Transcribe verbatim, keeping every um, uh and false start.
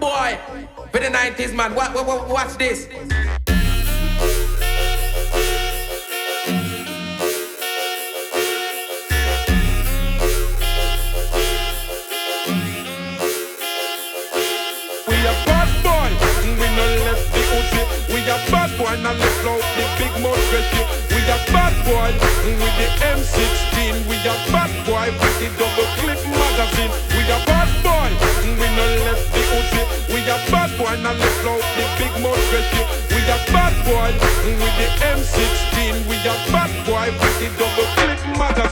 boy. For the nineties, man. What, what, what, watch this. We a bad boy, we no left the Uzi. We a bad boy, now left out the big mouth rescue. We a bad boy, with the M sixteen. We a bad boy, with the double clip magazine. We a bad boy, we no left the Uzi. We a bad boy, now left out the big mouth rescue. We a bad boy, with the M sixteen. We a bad boy, with the double clip magazine.